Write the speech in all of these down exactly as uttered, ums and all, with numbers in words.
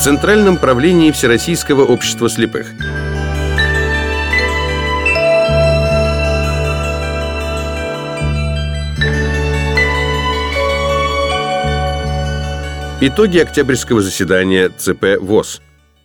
Центральном правлении Всероссийского общества слепых. Итоги октябрьского заседания ЦП ВОС.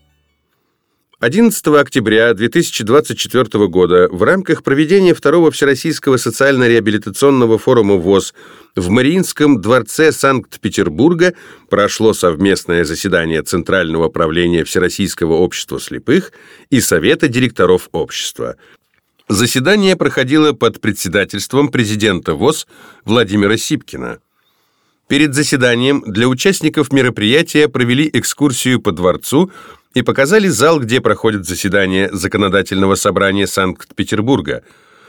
одиннадцатого октября две тысячи двадцать четвёртого года в рамках проведения второго Всероссийского социально-реабилитационного форума ВОС в Мариинском дворце Санкт-Петербурга прошло совместное заседание Центрального правления Всероссийского общества слепых и Совета директоров общества. Заседание проходило под председательством президента ВОС Владимира Сипкина. Перед заседанием для участников мероприятия провели экскурсию по дворцу и показали зал, где проходит заседание Законодательного собрания Санкт-Петербурга.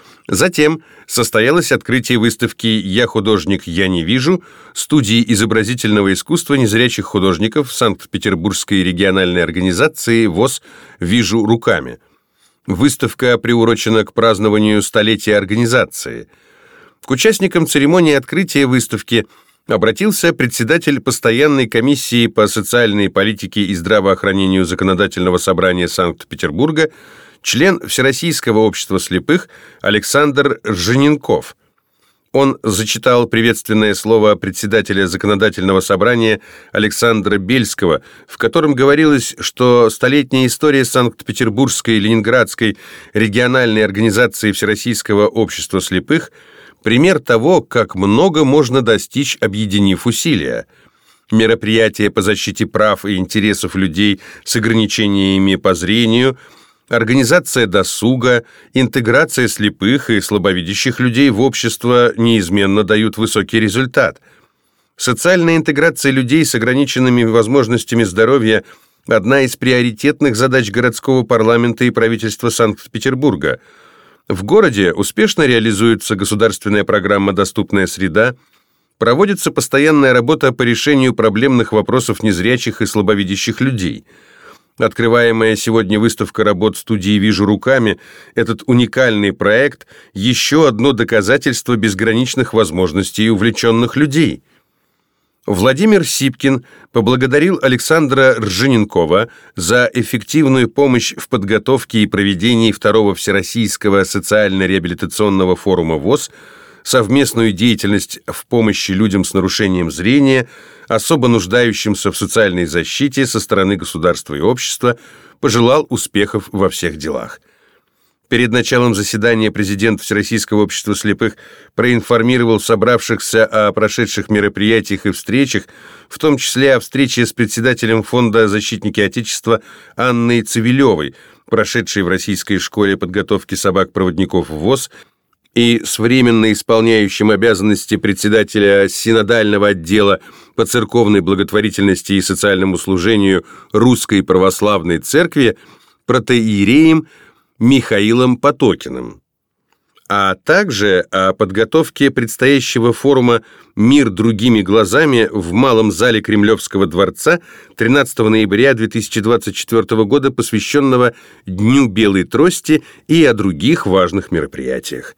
Затем состоялось открытие выставки «Я художник, я не вижу» студии изобразительного искусства незрячих художников Санкт-Петербургской региональной организации ВОС «Вижу руками». Выставка приурочена к празднованию столетия организации. К участникам церемонии открытия выставки обратился председатель постоянной комиссии по социальной политике и здравоохранению Законодательного собрания Санкт-Петербурга, член Всероссийского общества слепых Александр Ржененков. Он зачитал приветственное слово председателя Законодательного собрания Александра Бельского, в котором говорилось, что столетняя история Санкт-Петербургской и Ленинградской региональной организации Всероссийского общества слепых – пример того, как много можно достичь, объединив усилия. Мероприятия по защите прав и интересов людей с ограничениями по зрению, организация досуга, интеграция слепых и слабовидящих людей в общество неизменно дают высокий результат. Социальная интеграция людей с ограниченными возможностями здоровья – одна из приоритетных задач городского парламента и правительства Санкт-Петербурга. В городе успешно реализуется государственная программа «Доступная среда», проводится постоянная работа по решению проблемных вопросов незрячих и слабовидящих людей. Открываемая сегодня выставка работ студии «Вижу руками» – этот уникальный проект – еще одно доказательство безграничных возможностей увлеченных людей. Владимир Сипкин поблагодарил Александра Ржененкова за эффективную помощь в подготовке и проведении второго Всероссийского социально-реабилитационного форума ВОС, совместную деятельность в помощи людям с нарушением зрения, особо нуждающимся в социальной защите со стороны государства и общества, пожелал успехов во всех делах. Перед началом заседания президент Всероссийского общества слепых проинформировал собравшихся о прошедших мероприятиях и встречах, в том числе о встрече с председателем фонда «Защитники Отечества» Анной Цивилевой, прошедшей в Российской школе подготовки собак-проводников ВОС, и с временно исполняющим обязанности председателя синодального отдела по церковной благотворительности и социальному служению Русской Православной Церкви протоиереем Михаилом Потокиным, а также о подготовке предстоящего форума «Мир другими глазами» в Малом зале Кремлевского дворца тринадцатого ноября две тысячи двадцать четвёртого года, посвященного Дню Белой Трости, и о других важных мероприятиях.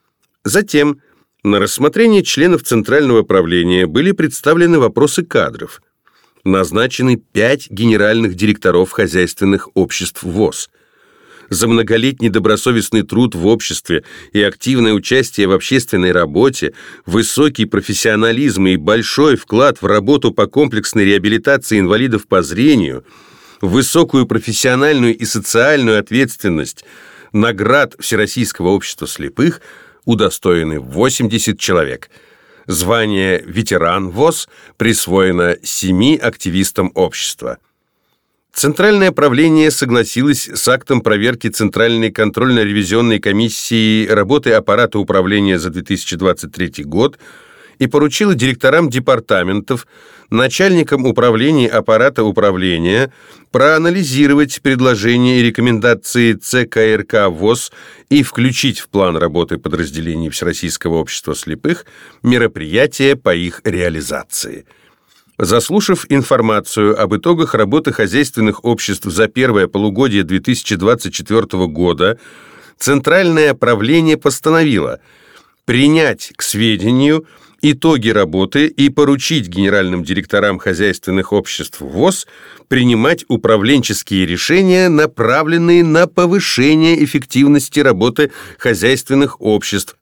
Затем на рассмотрение членов Центрального правления были представлены вопросы кадров. Назначены пять генеральных директоров хозяйственных обществ ВОС. За многолетний добросовестный труд в обществе и активное участие в общественной работе, высокий профессионализм и большой вклад в работу по комплексной реабилитации инвалидов по зрению, высокую профессиональную и социальную ответственность, наград Всероссийского общества слепых удостоены восемьдесят человек. Звание «Ветеран ВОС» присвоено семи активистам общества. Центральное правление согласилось с актом проверки Центральной контрольно-ревизионной комиссии работы аппарата управления за две тысячи двадцать третий год и поручило директорам департаментов, начальникам управлений аппарата управления проанализировать предложения и рекомендации ЦКРК ВОС и включить в план работы подразделений Всероссийского общества слепых мероприятия по их реализации. Заслушав информацию об итогах работы хозяйственных обществ за первое полугодие две тысячи двадцать четвёртого года, Центральное правление постановило принять к сведению итоги работы и поручить генеральным директорам хозяйственных обществ ВОС принимать управленческие решения, направленные на повышение эффективности работы хозяйственных обществ,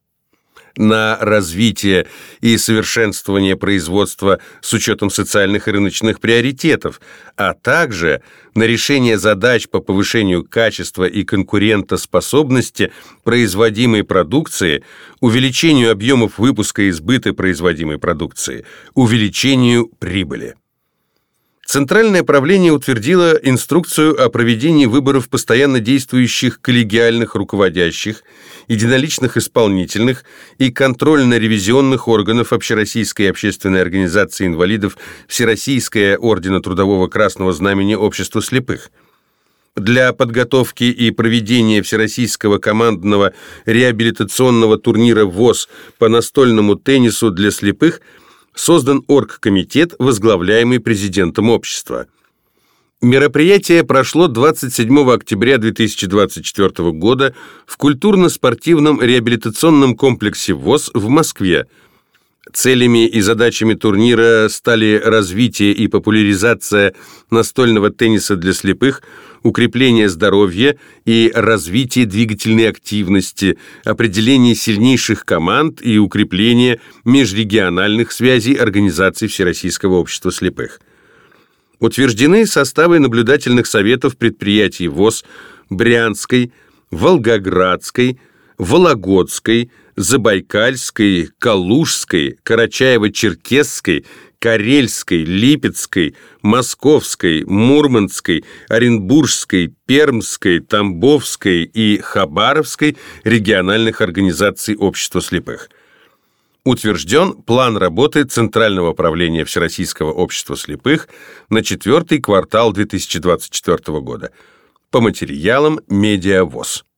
на развитие и совершенствование производства с учетом социальных и рыночных приоритетов, а также на решение задач по повышению качества и конкурентоспособности производимой продукции, увеличению объемов выпуска и сбыта производимой продукции, увеличению прибыли. Центральное правление утвердило инструкцию о проведении выборов постоянно действующих коллегиальных руководящих, единоличных исполнительных и контрольно-ревизионных органов Общероссийской общественной организации инвалидов Всероссийское ордена Трудового Красного Знамени Общества слепых. Для подготовки и проведения Всероссийского командного реабилитационного турнира ВОС по настольному теннису для слепых создан оргкомитет, возглавляемый президентом общества. Мероприятие прошло двадцать седьмого октября две тысячи двадцать четвёртого года в культурно-спортивном реабилитационном комплексе ВОС в Москве. Целями и задачами турнира стали развитие и популяризация настольного тенниса для слепых, укрепление здоровья и развитие двигательной активности, определение сильнейших команд и укрепление межрегиональных связей организаций Всероссийского общества слепых. Утверждены составы наблюдательных советов предприятий ВОС Брянской, Волгоградской, Вологодской, Забайкальской, Калужской, Карачаево-Черкесской, Карельской, Липецкой, Московской, Мурманской, Оренбургской, Пермской, Тамбовской и Хабаровской региональных организаций общества слепых. Утвержден план работы Центрального правления Всероссийского общества слепых на четвертый квартал две тысячи двадцать четвёртого года по материалам Медиа ВОС.